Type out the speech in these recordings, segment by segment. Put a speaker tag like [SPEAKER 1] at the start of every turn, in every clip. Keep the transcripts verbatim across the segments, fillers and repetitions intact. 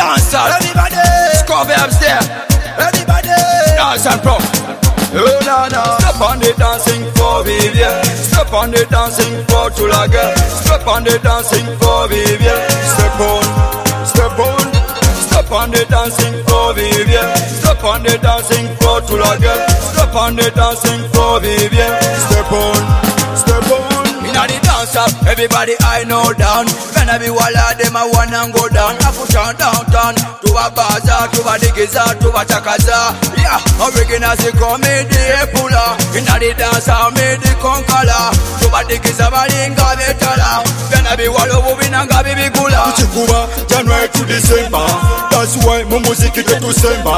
[SPEAKER 1] Dancehall.
[SPEAKER 2] Everybody.
[SPEAKER 1] Scovey upstairs.
[SPEAKER 2] Everybody.
[SPEAKER 1] Dance and pro. Oh no no. Step on the dancing for Vivian. Step on the dancing for Tulaga. Step on the dancing for Vivian. Step on. Step on. Step on the dancing for Vivian. Step on the dancing for Tulaga. Step on the dancing for Vivian. Step on. Step on. Inna the dance up, everybody I know down. When I be walla, them I wanna go down. I push on downtown to a bazaar, to a digiza, to a chakaza. Yeah, original say come me the puller. Inna the dance I me the conqueror. To a digiza, balinga betala. When I be walla, we na gabi be gula.
[SPEAKER 2] Kuchikuba, January to December. That's why my music is to December.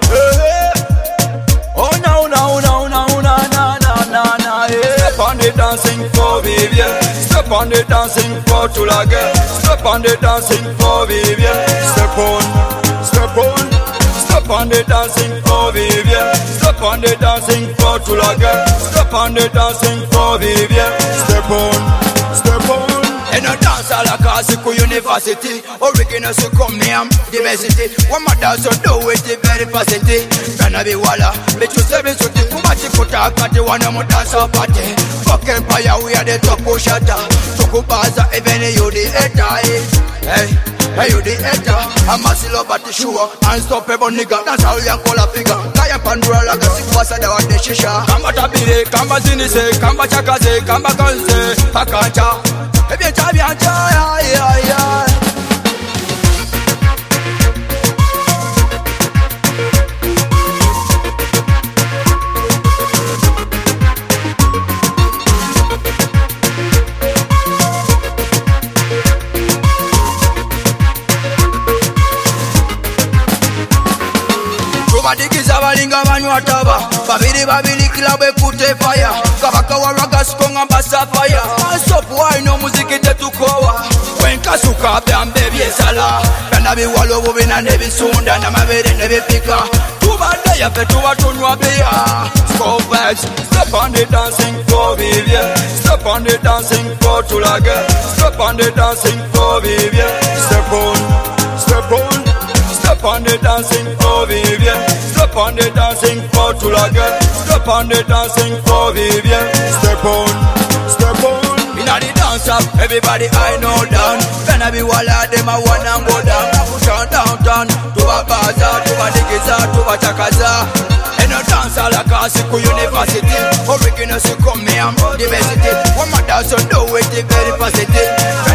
[SPEAKER 1] Oh no no no no no no no no no. Step on the dancing for Vivian. Step on the dancing for Tulaga. Step on the dancing for Vivian. Step on, step on. Step on the dancing for Vivian. Step on the dancing for Tulaga. Step on the dancing for Vivian. Step on, step on. In a dance all across the university. Original so come here, diversity. One more dance so do it the very facility. Gonna be walla, bet you seven so the kumati kuta kati one more dance or party. Fuck empire, we are the top pushata. Tokubaza even you the hater. Hey, hey you the hater. I'm a silo but the shoe. Unstoppable nigga, that's how you call a figure. Kaya pandura like a sick wasa da wade shisha. Kamba tabire, kamba zinise, kamba chakaze, kamba kanse, pakancha. If you try me and try, yeah, yeah, yeah. Digiza balinga banywa taba. Babiri babiri kila bekute fire. Kabaka waraga skonga basa fire. Stop why no muziki tetukowa. When kasuka bambe biesala. Bana bi walo bubina nebi sunda na mabere nebi pika. Tubande ya fetu watunwa beya. Scovey, step on the dancing for Vivian. Step on the dancing for Tulaga. Step on the dancing for Vivian. Step on, step on. Step on the dancing for Vivian. Step on the dancing for Tulaga. Step on the dancing for Vivian. Step on, step on. Inna the dance up, everybody I know down. When I be walla, them I wanna go down. I push on downtown to a bazaar, to a digiza, to a chakaza. In a dance all across the university. Original so come here, diversity. One more dance so do it the very facility.